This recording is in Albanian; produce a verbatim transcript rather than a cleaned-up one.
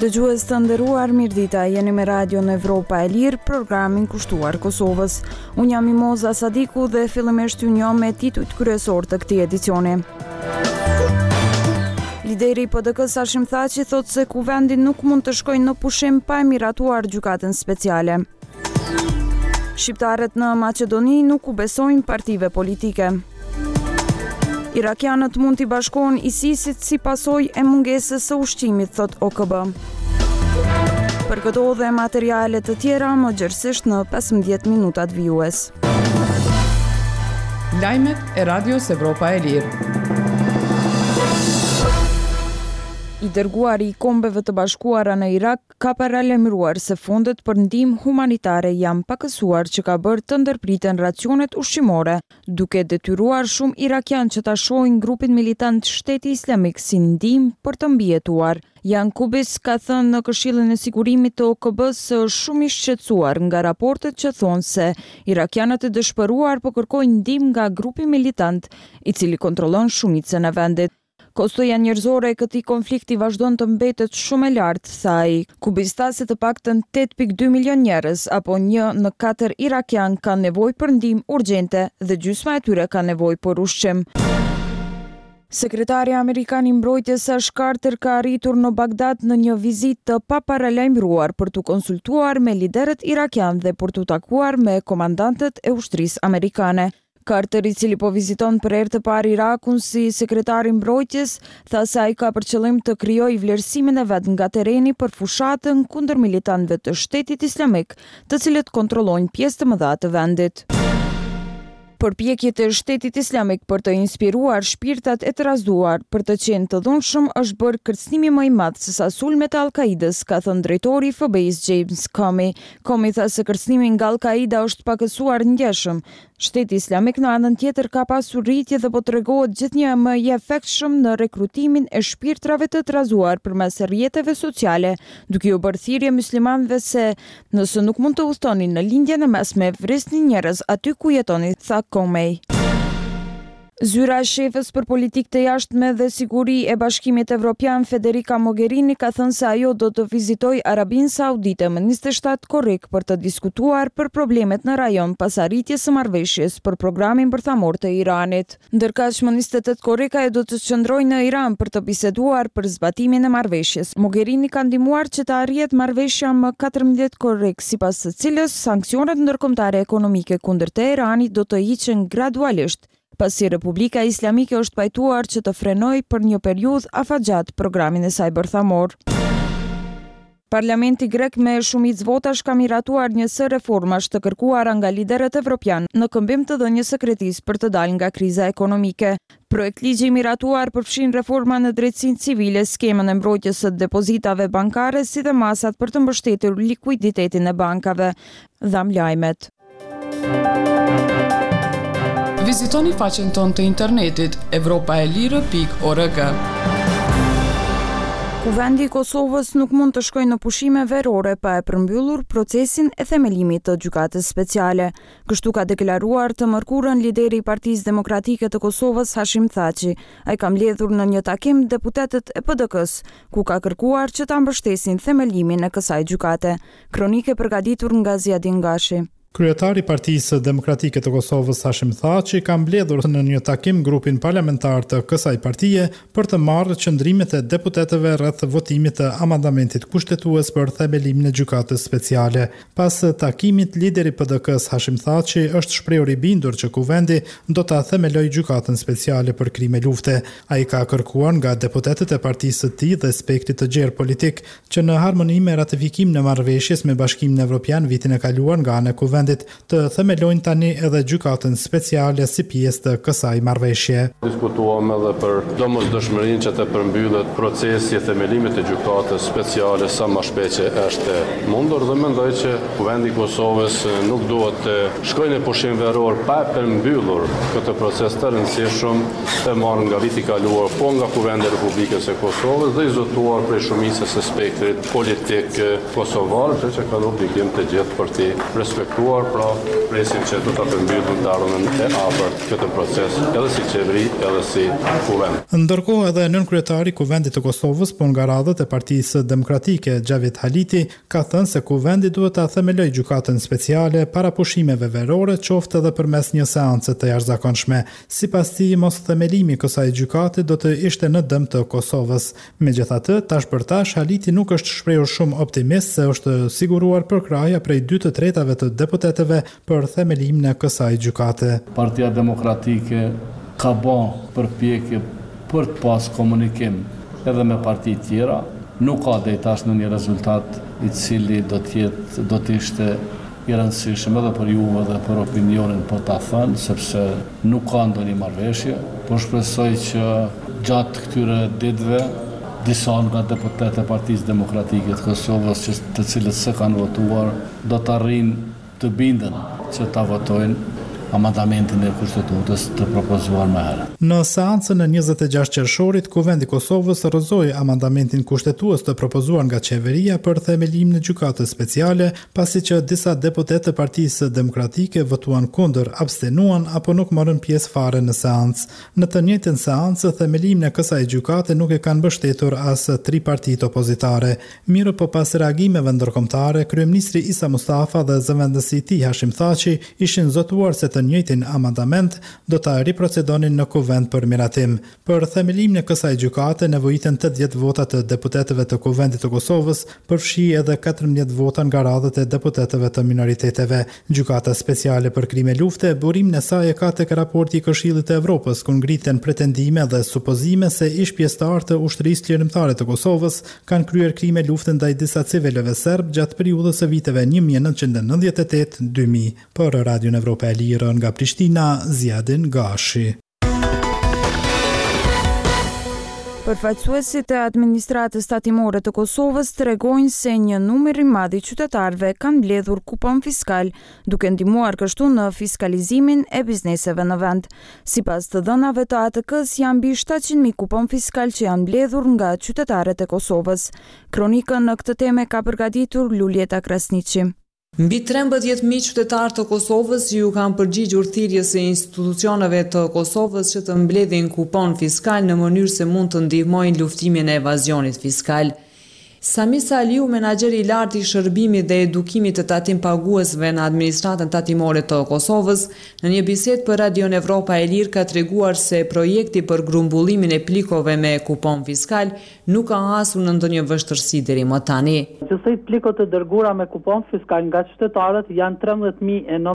Dëgjues të nderuar, mirëdita, jeni me radion Evropa e Lirë, programin kushtuar Kosovës. Unë jam Mimoza Sadiku dhe fillimisht ju njoh me titujt kryesor të këtij edicioni. Lideri i P D K-s Hashim Thaçi thotë se kuvendi nuk mund të shkojë në pushim pa e miratuar gjykatën speciale. Shqiptarët në Maqedoni nuk u besojnë partive politike. Irakianët mund t'i bashkohen ISIS-it si pasojë e mungesës së ushqimit, thot O K B. Për këto dhe materiale të tjera, më gjërësisht në pesëmbëdhjetë minutat vijues. Lajmet e Radios Evropa e Lirë. I dërguari i Kombeve të Bashkuara në Irak ka paralajmëruar se fondet për ndihmë humanitare janë pakësuar që ka bërë të ndërpriten racionet ushqimore, duke detyruar shumë irakian që ta shohin grupin militant Shteti Islamik si ndihmë për të mbijetuar. Jan Kubis ka thënë në Këshillin e Sigurimit të O K B-s se është shumë i shqetësuar nga raportet që thonë se irakianët e dëshpëruar po kërkojnë ndihmë nga grupi militant, i cili kontrollon shumicën e vendit. Kostoja njerëzore e këtij konflikti vazhdon të mbetet shumë e lartë, tha ai. Kubis tha se të paktën tetë pikë dy milion njerëz apo një në katër irakian kanë nevojë për ndihmë urgjente dhe gjysma e tyre ka nevojë për ushqim. Sekretari Amerikan i Mbrojtjes Ash Carter ka arritur në Bagdad në një vizitë të paparalajmëruar për të konsultuar me liderët irakian dhe për të takuar me komandantët e ushtrisë amerikane. Carter, i cili po viziton për herë të parë Irakun si sekretari i mbrojtjes, tha se ai ka për qëllim të krijojë vlerësimin e vet nga terreni për fushatën kundër militantëve të Shtetit Islamik, të cilët kontrollojnë pjesë të mëdha të vendit. Përpjekjet e Shtetit Islamik për të inspiruar shpirtat e të rrezduar për të qenë të dhunshëm është bërë kërcënimi më i madh sesa sulmet e Al-Qaidës, ka thënë drejtori i F B I-s James Comey. Comey tha se kërcënimi nga Al-Qaida është pakësuar ndjeshëm. Shteti Islamik në anën tjetër ka pasur rritje dhe po tregohet gjithnjë më i efektshëm në rekrutimin e shpirtrave të trazuar përmes rrjeteve sociale, duke u bërë thirrje muslimanëve se nëse nuk mund të udhtonin në lindjen e mesme, vrisnin njerëz aty ku jetoni, tha Comey. Zyra e shefës për politikë të jashtme dhe siguri e Bashkimit Evropian Federica Mogherini ka thënë se ajo do të vizitojë Arabinë Saudite më njëzet e shtatë korrik për të diskutuar për problemet në rajon pas arritjes së marrëveshjes për programin bërthamor të Iranit. Ndërkaq më njëzet e tetë korrik ajo do të qëndrojë në Iran për të biseduar për zbatimin e marrëveshjes. Mogherini ka ndihmuar që të arrihet marrëveshja më katërmbëdhjetë korrik, sipas së cilës sanksionet ndërkombëtare ekonomike kundër Teheranit do të hiqen gradualisht, pasi Republika Islamike është pajtuar që të frenojë për një periudhë afatgjatë programin e saj bërthamor. Parlamenti grek me shumicë votash ka miratuar një sër reformash të kërkuara nga liderët evropian në këmbim të dhënies së kredisë për të dalë nga kriza ekonomike. Projekt ligji i miratuar përfshin reforma në drejtësinë civile, skemën e mbrojtjes së depozitave bankare, si dhe masat për të mbështetur likuiditetin e bankave. Dham lajmet. Vizitoni faqen tonë të internetit evropaelire pikë org. Kuvendi i Kosovës nuk mund të shkojë në pushime verore pa e përmbyllur procesin e themelimit të gjykatës speciale. Kështu ka deklaruar të mërkurën lideri i Partisë Demokratike të Kosovës Hashim Thaçi. Ai ka mbledhur në një takim deputetët e P D K-s, ku ka kërkuar që ta mbështesin themelimin e kësaj gjykate. Kronike përgatitur nga Ziadin Gashi. Kryetari i Partisë Demokratike të Kosovës Hashim Thaçi ka mbledhur në një takim grupin parlamentar të kësaj partie për të marrë qëndrimet e deputetëve rreth votimit të amandamentit kushtetues për themelimin e gjykatës speciale. Pas takimit, lideri i P D K-s Hashim Thaçi është shprehur i bindur që kuvendi do ta themelojë gjykatën speciale për krime lufte. Ai ka kërkuar nga deputetët e partisë së tij dhe spektrit të gjerë politik që në harmoni me ratifikimin e marrëveshjes me Bashkimin Evropian vitin e kaluar nga ana e kuvendit të themelojnë tani edhe gjykatën speciale si pjesë të kësaj marrëveshje. Diskutuam edhe për domosdoshmërinë që të përmbyllet procesi i themelimit të gjykatës speciale sa më shpejt që është mundur dhe mendoj që kuvendi i Kosovës nuk duhet të shkojë në pushim veror pa përmbyllur këtë proces të rëndësishëm të marrë nga viti i kaluar, po nga kuvendi i Republikës së Kosovës dhe i zotuar prej shumicës së spektrit politik kosovar, që kanë obligim të gjithë për të respektuar zgjuar, pra presim që do ta përmbyllim të ardhmen e afërt këtë proces, edhe si qeveri, edhe si kuvend. Ndërkohë edhe nënkryetari i Kuvendit të Kosovës, por nga radhët e Partisë Demokratike, Xhavit Haliti, ka thënë se kuvendi duhet ta themelojë gjykatën speciale para pushimeve verore, qoftë edhe përmes një seance të jashtëzakonshme. Sipas tij, mos themelimi i kësaj gjykate do të ishte në dëm të Kosovës. Megjithatë, tash për tash Haliti nuk është shprehur shumë optimist se është siguruar përkraja prej dy të tretave të deputetëve për themelimin e kësaj gjykate. Partia Demokratike ka bën përpjekje për të pas komunikim edhe me parti tjera, nuk ka deri tash në një rezultat i cili do të jetë, do të ishte i rëndësishëm edhe për juve dhe për opinionin për ta thënë, sepse nuk ka ndonjë marrëveshje, por shpresoj që gjatë këtyre ditëve disa nga deputetët e Partisë Demokratike të Kosovës, që të cilët s'e kanë votuar, do të arrijnë të binden që ta votojnë amandamentin e kushtetutës të propozuar më herët. Në seancën e njëzet e gjashtë qershorit, Kuvendi i Kosovës rrëzoi amandamentin kushtetues të propozuar nga qeveria për themelimin e gjykatës speciale, pasi që disa deputetë të Partisë Demokratike votuan kundër, abstenuan apo nuk morën pjesë fare në seancë. Në të njëjtën seancë, themelimin e kësaj gjykate nuk e kanë mbështetur as tri partitë opozitare. Mirë po pas reagimeve ndërkombëtare, kryeministri Isa Mustafa dhe zëvendësi i tij Hashim Thaçi ishin zotuar se të njëjtin amandament do ta riprocedonin në kuvend për miratim. Për themelimin e kësaj gjykate nevojiten tetëdhjetë vota të deputetëve të Kuvendit të Kosovës, përfshi edhe katërmbëdhjetë vota nga radhët e deputetëve të minoriteteve. Gjykata speciale për krime lufte, burimin e saj e ka tek raporti i Këshillit të Evropës, ku ngriten pretendime dhe supozime se ish pjesëtar të ushtrisë lirimtare të Kosovës kanë kryer krime lufte ndaj disa civilëve serb gjatë periudhës së viteve një mijë e nëntëqind e nëntëdhjetë e tetë deri në dy mijë. Për Radion Evropa e Lirë nga Prishtina, Zjadin Gashi. Përfaqësuesit e administratës tatimore të Kosovës tregojnë se një numër i madh i qytetarëve kanë mbledhur kupon fiskal, duke ndihmuar kështu në fiskalizimin e bizneseve në vend. Sipas të dhënave të A T K-s, janë mbi shtatëqind mijë kupon fiskal që janë mbledhur nga qytetarët e Kosovës. Kronikën në këtë temë ka përgatitur Lulieta Krasniqi. Mbi trembëdhjetë mijë qytetarë të Kosovës ju kanë përgjigjur thirrjes së institucioneve të Kosovës që të mbledhin kupon fiskal në mënyrë se mund të ndihmojnë luftimin e evazionit fiskal. Sami Saliu, menaxheri i lartë i shërbimit dhe edukimit të tatim paguesve në administratën tatimore të Kosovës, në një bisedë për Radion Evropa e Lirë ka treguar se projekti për grumbullimin e plikove me kupon fiskal nuk ka hasur në ndonjë vështirësi deri më tani. Gjithsej plikot të dërguara me kupon fiskal nga qytetarët janë trembëdhjetë mijë e